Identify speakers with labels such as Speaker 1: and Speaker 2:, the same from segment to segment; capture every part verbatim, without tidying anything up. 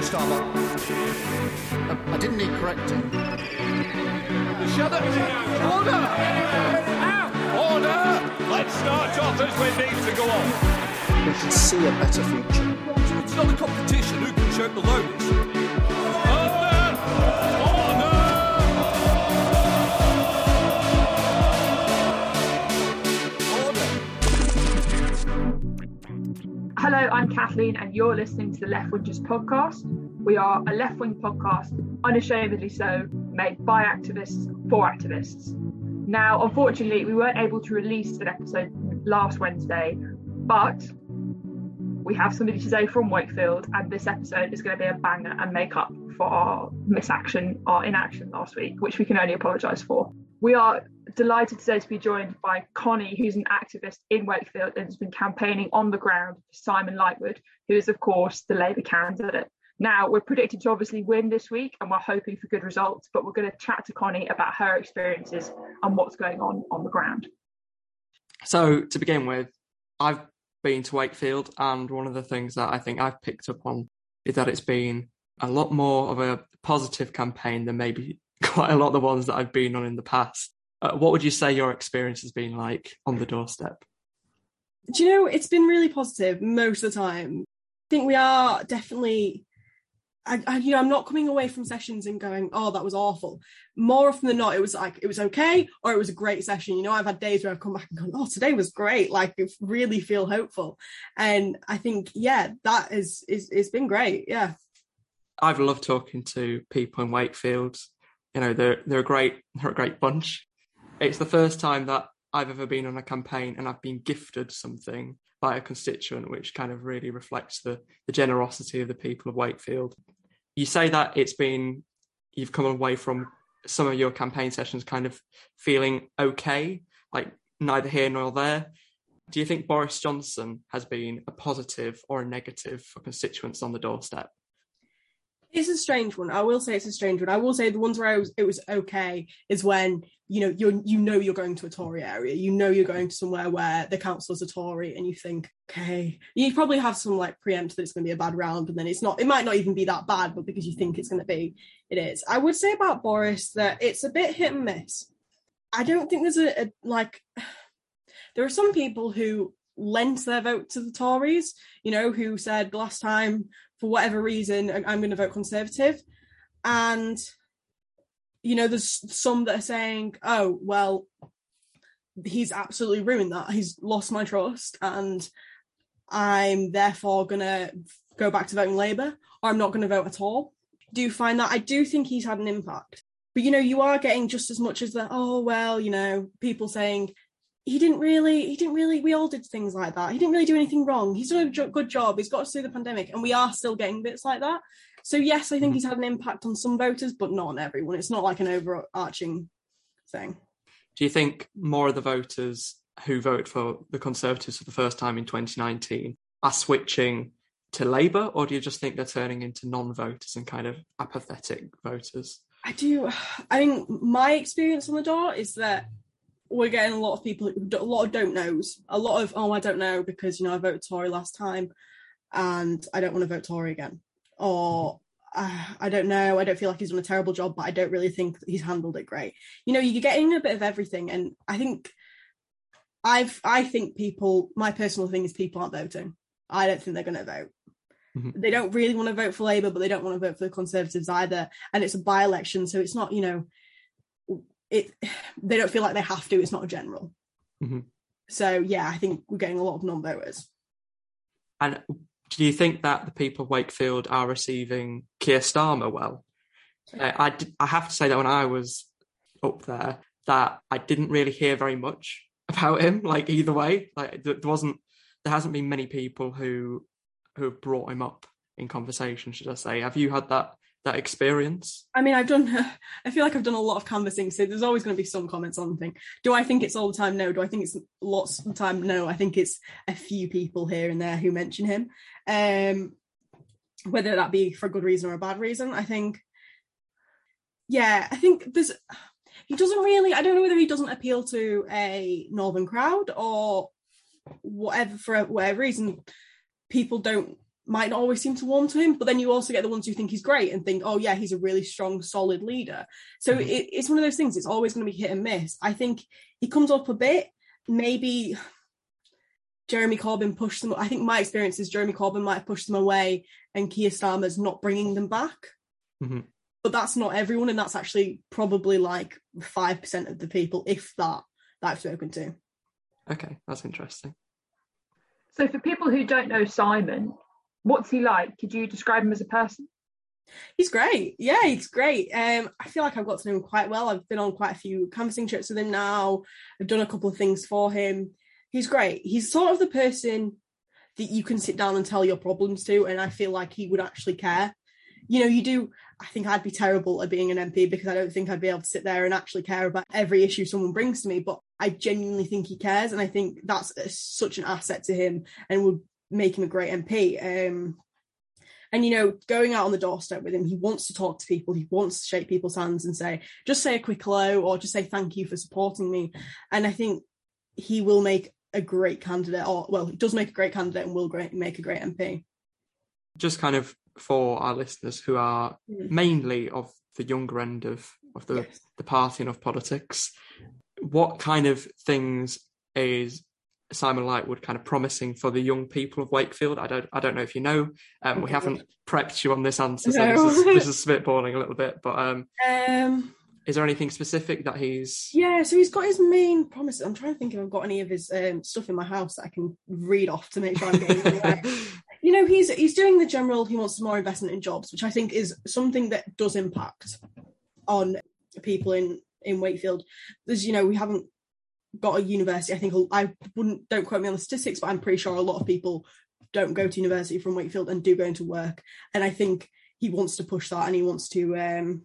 Speaker 1: Starmer. Uh, I didn't need correcting.
Speaker 2: Shut up! Order! Order! Let's start off as we need to go on.
Speaker 1: We can see a better future.
Speaker 2: It's not a competition. Who can shout the loudest? Order!
Speaker 3: Order! Hello, I'm Kathleen and you're listening to the Left Wingers podcast. We are a left-wing podcast, unashamedly so, made by activists for activists. Now, unfortunately, we weren't able to release an episode last Wednesday, but we have somebody today from Wakefield, and this episode is going to be a banger and make up for our misaction, our inaction last week, which we can only apologise for. We are delighted today to be joined by Connie, who's an activist in Wakefield and has been campaigning on the ground for Simon Lightwood, who is, of course, the Labour candidate. Now, we're predicted to obviously win this week and we're hoping for good results, but we're going to chat to Connie about her experiences and what's going on on the ground.
Speaker 4: So, to begin with, I've been to Wakefield, and one of the things that I think I've picked up on is that it's been a lot more of a positive campaign than maybe quite a lot of the ones that I've been on in the past. Uh, what would you say your experience has been like on the doorstep?
Speaker 5: Do you know, it's been really positive most of the time. I think we are definitely... I, I, you know, I'm not coming away from sessions and going, oh, that was awful. More often than not, it was like, it was okay, or it was a great session. You know, I've had days where I've come back and gone, oh, today was great. Like, I really feel hopeful. And I think, yeah, that is, is, it's been great. Yeah.
Speaker 4: I've loved talking to people in Wakefield. You know, they're, they're a great, they're a great bunch. It's the first time that I've ever been on a campaign and I've been gifted something by a constituent, which kind of really reflects the, the generosity of the people of Wakefield. You say that it's been, you've come away from some of your campaign sessions kind of feeling okay, like neither here nor there. Do you think Boris Johnson has been a positive or a negative for constituents on the doorstep?
Speaker 5: It's a strange one. I will say it's a strange one. I will say the ones where I was, it was okay is when, you know, you're, you know, you're going to a Tory area, you know, you're going to somewhere where the councillors are Tory and you think, okay, you probably have some like preempt that it's going to be a bad round, and then it's not, it might not even be that bad, but because you think it's going to be, it is. I would say about Boris that it's a bit hit and miss. I don't think there's a, a like, there are some people who lent their vote to the Tories, you know, who said last time, for whatever reason, I'm going to vote Conservative. And, you know, there's some that are saying, oh, well, he's absolutely ruined that. He's lost my trust and I'm therefore going to go back to voting Labour, or I'm not going to vote at all. Do you find that? I do think he's had an impact. But, you know, you are getting just as much as the, oh, well, you know, people saying, he didn't really, he didn't really, we all did things like that. He didn't really do anything wrong. He's done a jo- good job. He's got us through the pandemic, and we are still getting bits like that. So yes, I think he's had an impact on some voters, but not on everyone. It's not like an overarching thing.
Speaker 4: Do you think more of the voters who voted for the Conservatives for the first time in twenty nineteen are switching to Labour, or do you just think they're turning into non-voters and kind of apathetic voters?
Speaker 5: I do. I think my experience on the door is that we're getting a lot of people, a lot of don't knows, a lot of, oh, I don't know because, you know, I voted Tory last time and I don't want to vote Tory again. Or uh, I don't know, I don't feel like he's done a terrible job, but I don't really think that he's handled it great. You know, you're getting a bit of everything. And I think, I've, I think people, my personal thing is people aren't voting. I don't think they're going to vote. Mm-hmm. They don't really want to vote for Labour, but they don't want to vote for the Conservatives either. And it's a by-election, so it's not, you know, It, they don't feel like they have to. It's not a general. Mm-hmm. So, yeah, I think we're getting a lot of non-voters.
Speaker 4: And do you think that the people of Wakefield are receiving Keir Starmer well? Uh, I, did, I have to say that when I was up there, that I didn't really hear very much about him, like either way. Like there wasn't, there hasn't been many people who who have brought him up in conversation, should I say. Have you had that that experience?
Speaker 5: I mean, I've done, I feel like I've done a lot of canvassing, so there's always going to be some comments on the thing. Do I think it's all the time? No. Do I think it's lots of the time? No. I think it's a few people here and there who mention him. Um, whether that be for a good reason or a bad reason, I think, yeah, I think there's, he doesn't really, I don't know whether he doesn't appeal to a northern crowd or whatever, for whatever reason, people don't might not always seem to warm to him, but then you also get the ones who think he's great and think, oh yeah, he's a really strong, solid leader. So mm-hmm. it, it's one of those things, it's always going to be hit and miss. I think he comes up a bit, maybe Jeremy Corbyn pushed them. I think my experience is Jeremy Corbyn might have pushed them away and Keir Starmer's not bringing them back.
Speaker 4: Mm-hmm.
Speaker 5: But that's not everyone, and that's actually probably like five percent of the people, if that, that I've spoken to.
Speaker 4: Okay, that's interesting.
Speaker 3: So for people who don't know Simon, what's he like? Could you describe him as a person?
Speaker 5: He's great. Yeah, he's great. Um, I feel like I've got to know him quite well. I've been on quite a few canvassing trips with him now. I've done a couple of things for him. He's great. He's sort of the person that you can sit down and tell your problems to, and I feel like he would actually care. You know, you do, I think I'd be terrible at being an M P because I don't think I'd be able to sit there and actually care about every issue someone brings to me, but I genuinely think he cares, and I think that's a, such an asset to him and would make him a great M P. Um, and, you know, going out on the doorstep with him, he wants to talk to people, he wants to shake people's hands and say, just say a quick hello or just say thank you for supporting me. And I think he will make a great candidate, or, well, he does make a great candidate and will great, make a great M P.
Speaker 4: Just kind of for our listeners who are mm. mainly of the younger end of, of the, yes. the party and of politics, what kind of things is Simon Lightwood kind of promising for the young people of Wakefield? I don't I don't know if you know. Um, we haven't prepped you on this answer, so
Speaker 5: no.
Speaker 4: this is this is spitballing a little bit. But um,
Speaker 5: um,
Speaker 4: is there anything specific that he's...
Speaker 5: Yeah, so he's got his main promises. I'm trying to think if I've got any of his um, stuff in my house that I can read off to make sure I'm getting it right. You know, he's he's doing the general, he wants more investment in jobs, which I think is something that does impact on people in, in Wakefield. There's, you know, we haven't got a university. I think, I wouldn't, don't quote me on the statistics, but I'm pretty sure a lot of people don't go to university from Wakefield and do go into work. And I think he wants to push that, and he wants to um,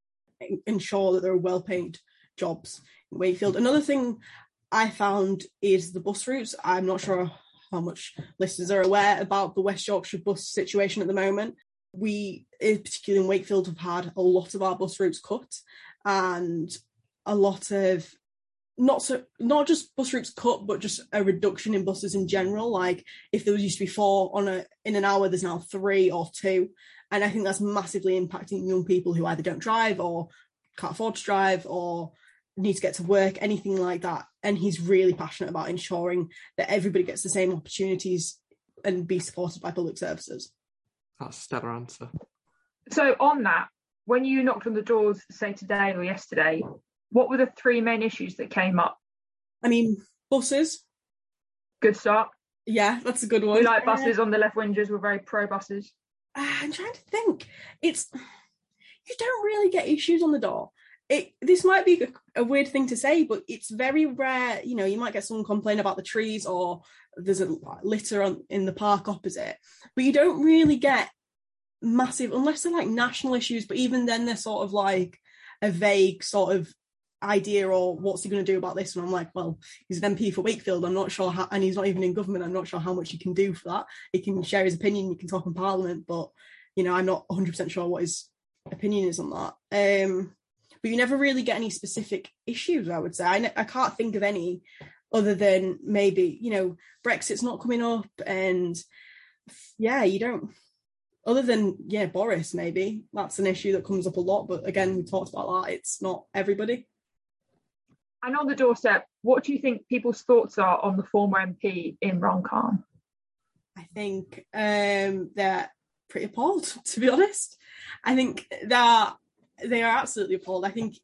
Speaker 5: ensure that there are well-paid jobs in Wakefield. Another thing I found is the bus routes. I'm not sure how much listeners are aware about the West Yorkshire bus situation at the moment. We, particularly in Wakefield, have had a lot of our bus routes cut, and a lot of not so not just bus routes cut, but just a reduction in buses in general. Like if there used to be four on a in an hour, there's now three or two, and I think that's massively impacting young people who either don't drive or can't afford to drive or need to get to work, anything like that. And he's really passionate about ensuring that everybody gets the same opportunities and be supported by public services.
Speaker 4: That's a stellar answer.
Speaker 3: So on that, when you knocked on the doors, say today or yesterday, what were the three main issues that came up?
Speaker 5: I mean, buses.
Speaker 3: Good start.
Speaker 5: Yeah, that's a good one.
Speaker 3: We like buses. On the Left Wingers, we're very pro buses.
Speaker 5: Uh, I'm trying to think. It's, you don't really get issues on the door. It, this might be a, a weird thing to say, but it's very rare. You know, you might get someone complain about the trees or there's a litter on, in the park opposite, but you don't really get massive, unless they're like national issues, but even then they're sort of like a vague sort of idea, or what's he going to do about this? And I'm like, well, he's an M P for Wakefield. I'm not sure how, and he's not even in government. I'm not sure how much he can do for that. He can share his opinion, he can talk in Parliament, but, you know, I'm not one hundred percent sure what his opinion is on that. Um, But you never really get any specific issues, I would say. I, ne- I can't think of any other than maybe, you know, Brexit's not coming up, and yeah, you don't, other than, yeah, Boris, maybe. That's an issue that comes up a lot, but again, we talked about that. It's not everybody.
Speaker 3: And on the doorstep, what do you think people's thoughts are on the former M P Imran Khan?
Speaker 5: I think um, they're pretty appalled, to be honest. I think that they are absolutely appalled. I think,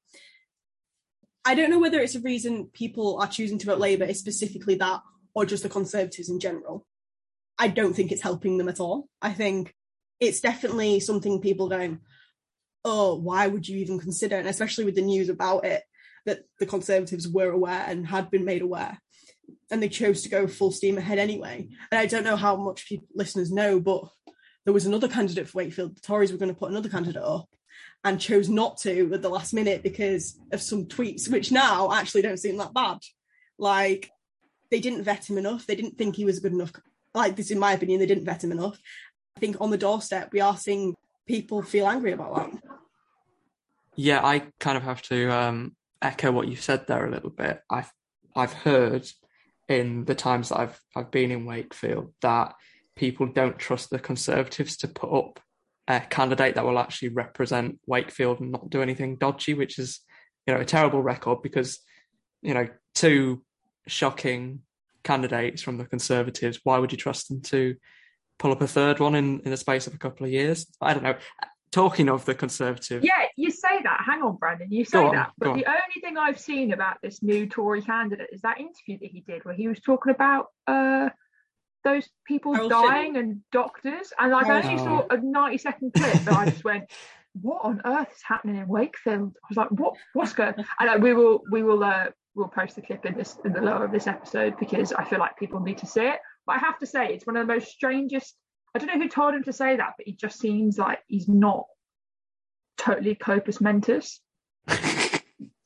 Speaker 5: I don't know whether it's a reason people are choosing to vote Labour is specifically that, or just the Conservatives in general. I don't think it's helping them at all. I think it's definitely something people going, oh, why would you even consider? And especially with the news about it, that the Conservatives were aware and had been made aware, and they chose to go full steam ahead anyway. And I don't know how much people, listeners know, but there was another candidate for Wakefield. The Tories were going to put another candidate up and chose not to at the last minute because of some tweets, which now actually don't seem that bad. Like, they didn't vet him enough. They didn't think he was good enough. Like, this, in my opinion, they didn't vet him enough. I think on the doorstep, we are seeing people feel angry about that.
Speaker 4: Yeah, I kind of have to um, echo what you said there a little bit. I've I've heard in the times that I've I've been in Wakefield that people don't trust the Conservatives to put up a candidate that will actually represent Wakefield and not do anything dodgy, which is, you know, a terrible record because, you know, two shocking candidates from the Conservatives, why would you trust them to pull up a third one in, in the space of a couple of years? I don't know. Talking of the Conservative...
Speaker 3: Yeah, you say that. Hang on, Brandon. You say
Speaker 4: on,
Speaker 3: that. But the only thing I've seen about this new Tory candidate is that interview that he did where he was talking about uh, those people
Speaker 5: Harold
Speaker 3: dying
Speaker 5: Shipman.
Speaker 3: and doctors. And like, I only
Speaker 4: Oh.
Speaker 3: saw a ninety second clip that I just went, what on earth is happening in Wakefield? I was like, what? What's going on? And uh, we will, we will, uh, we'll post the clip in this in the lower of this episode because I feel like people need to see it. But I have to say, it's one of the most strangest. I don't know who told him to say that, but he just seems like he's not totally corpus mentis.
Speaker 5: I,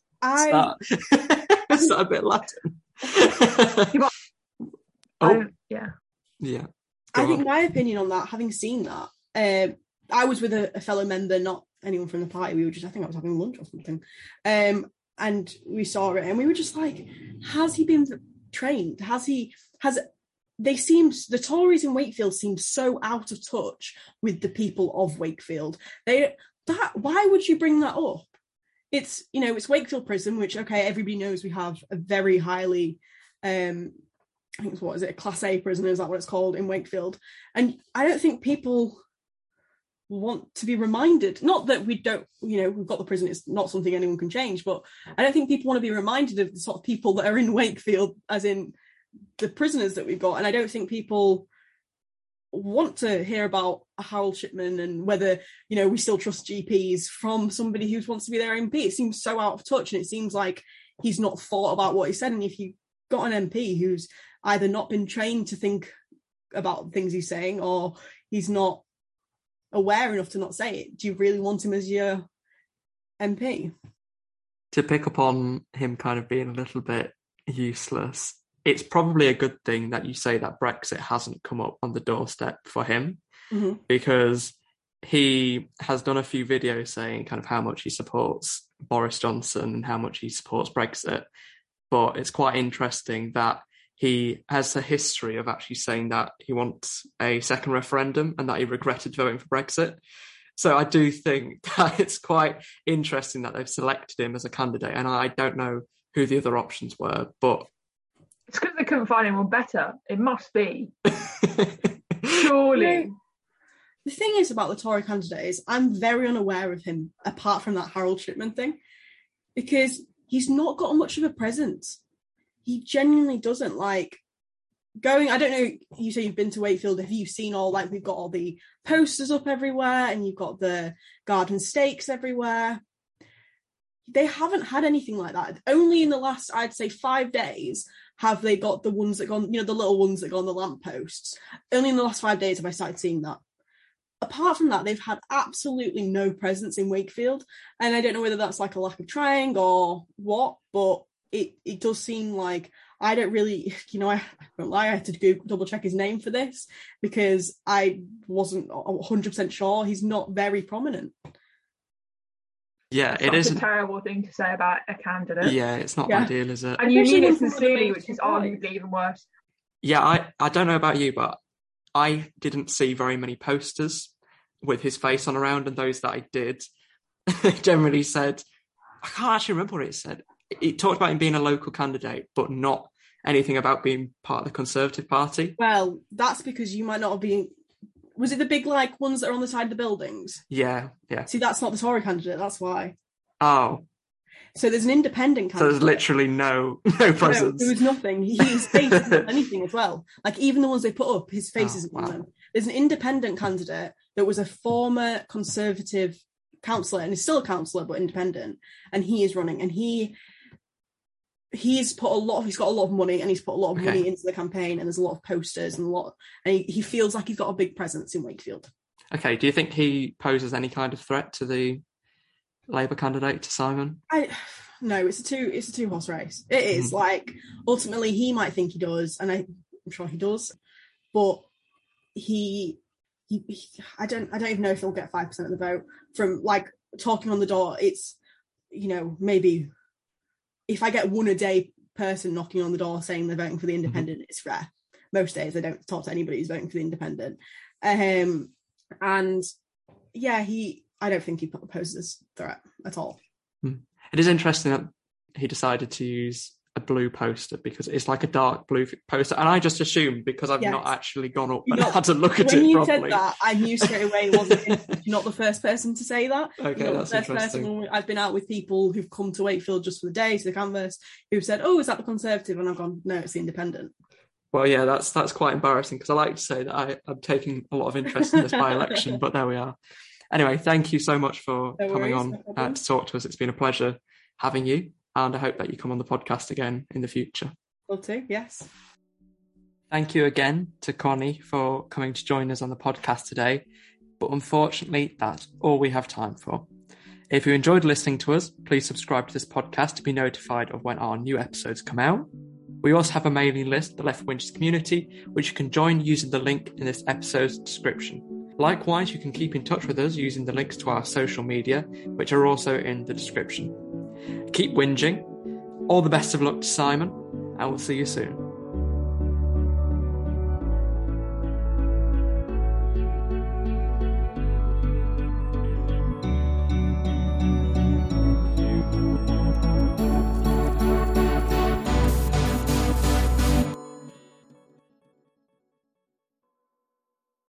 Speaker 4: Is that a bit Latin?
Speaker 3: oh. I, yeah.
Speaker 4: Yeah.
Speaker 5: I
Speaker 4: Go
Speaker 5: think
Speaker 4: on.
Speaker 5: my opinion on that, having seen that, um, I was with a, a fellow member, not anyone from the party. We were just, I think I was having lunch or something. Um, and we saw it and we were just like, has he been trained? Has he, has, they seem, the Tories in Wakefield seem so out of touch with the people of Wakefield. They, that, why would you bring that up? It's, you know, it's Wakefield Prison, which, okay, everybody knows we have a very highly, um, I think it's, what is it, a Class A prison, is that what it's called in Wakefield? And I don't think people want to be reminded, not that we don't, you know, we've got the prison, it's not something anyone can change, but I don't think people want to be reminded of the sort of people that are in Wakefield, as in the prisoners that we've got. And I don't think people want to hear about Harold Shipman and whether, you know, we still trust G Ps from somebody who wants to be their M P. It seems so out of touch and it seems like he's not thought about what he said. And if you've got an M P who's either not been trained to think about things he's saying or he's not aware enough to not say it, do you really want him as your M P?
Speaker 4: To pick up on him kind of being a little bit useless, it's probably a good thing that you say that Brexit hasn't come up on the doorstep for him,
Speaker 5: Mm-hmm.
Speaker 4: because he has done a few videos saying kind of how much he supports Boris Johnson and how much he supports Brexit. But it's quite interesting that he has a history of actually saying that he wants a second referendum and that he regretted voting for Brexit. So I do think that it's quite interesting that they've selected him as a candidate. And I don't know who the other options were, but...
Speaker 3: It's because they couldn't find anyone better. It must be. Surely.
Speaker 5: You know, the thing is about the Tory candidate is I'm very unaware of him, apart from that Harold Shipman thing, because he's not got much of a presence. He genuinely doesn't. Like, going, I don't know, you say you've been to Wakefield, have you seen all, like, we've got all the posters up everywhere and you've got the garden stakes everywhere. They haven't had anything like that. Only in the last, I'd say, five days have they got the ones that go on, you know, the little ones that go on the lampposts. Only in the last five days have I started seeing that. Apart from that, they've had absolutely no presence in Wakefield. And I don't know whether that's like a lack of trying or what, but it, it does seem like I don't really, you know, I, I don't lie, I had to go double check his name for this because I wasn't one hundred percent sure. He's not very prominent.
Speaker 4: Yeah,
Speaker 3: That's
Speaker 4: it
Speaker 3: such
Speaker 4: isn't.
Speaker 3: a terrible thing to say about a candidate.
Speaker 4: Yeah, it's not
Speaker 5: Yeah.
Speaker 4: ideal, is it?
Speaker 3: And you
Speaker 5: Especially
Speaker 3: mean it
Speaker 5: when someone
Speaker 3: sincerely,
Speaker 5: makes
Speaker 3: which is
Speaker 5: a point.
Speaker 3: arguably even worse.
Speaker 4: Yeah, I, I don't know about you, but I didn't see very many posters with his face on around, and those that I did generally said, I can't actually remember what it said. It talked about him being a local candidate, but not anything about being part of the Conservative Party.
Speaker 5: Well, that's because you might not have been... Was it the big, like, ones that are on the side of the buildings?
Speaker 4: Yeah, yeah.
Speaker 5: See, that's not the Tory candidate, that's why.
Speaker 4: Oh,
Speaker 5: So there's an independent
Speaker 4: so
Speaker 5: candidate.
Speaker 4: there's literally no no
Speaker 5: No,
Speaker 4: presence.
Speaker 5: there was nothing. His face isn't on anything as well. Like, even the ones they put up, his face
Speaker 4: Oh,
Speaker 5: isn't
Speaker 4: wow.
Speaker 5: on them. There's an independent candidate that was a former Conservative councillor, and is still a councillor, but independent, and he is running, and he... He's put a lot of, he's got a lot of money and he's put a lot of
Speaker 4: Okay.
Speaker 5: money into the campaign, and there's a lot of posters and a lot, and he, he feels like he's got a big presence in Wakefield.
Speaker 4: Okay, do you think he poses any kind of threat to the Labour candidate, to Simon?
Speaker 5: I no, it's a two it's a two horse race. It is
Speaker 4: Mhm.
Speaker 5: like ultimately he might think he does, and I, I'm sure he does, but he, he he I don't I don't even know if he'll get five percent of the vote from like talking on the door. It's, you know, maybe if I get one a day person knocking on the door saying they're voting for the independent, it's rare. most days I don't talk to anybody who's voting for the independent. Um, and yeah, he, I don't think he poses a threat at all.
Speaker 4: It is interesting that he decided to use a blue poster because it's like a dark blue poster, and I just assumed because I've yes. not actually gone up and
Speaker 5: not,
Speaker 4: had to look at
Speaker 5: when
Speaker 4: it
Speaker 5: you
Speaker 4: properly.
Speaker 5: Said that, I knew straight away it wasn't him. You're not the first person to say that.
Speaker 4: Okay,
Speaker 5: You're
Speaker 4: that's
Speaker 5: the first
Speaker 4: interesting.
Speaker 5: Person. I've been out with people who've come to Wakefield just for the day, to the canvas, who've said, "Oh, is that the Conservative?" And I've gone, "No, it's the Independent."
Speaker 4: Well, yeah, that's that's quite embarrassing because I like to say that I, I'm taking a lot of interest in this by-election, but there we are. Anyway, thank you so much for
Speaker 5: no
Speaker 4: coming
Speaker 5: worries,
Speaker 4: on
Speaker 5: no
Speaker 4: uh, to talk to us. It's been a pleasure having you, and I hope that you come on the podcast again in the future.
Speaker 5: Love to, yes.
Speaker 4: Thank you again to Connie for coming to join us on the podcast today, but unfortunately, that's all we have time for. If you enjoyed listening to us, please subscribe to this podcast to be notified of when our new episodes come out. We also have a mailing list, the Left Winch's community, which you can join using the link in this episode's description. Likewise, you can keep in touch with us using the links to our social media, which are also in the description. Keep whinging. All the best of luck to Simon, and we'll see you soon.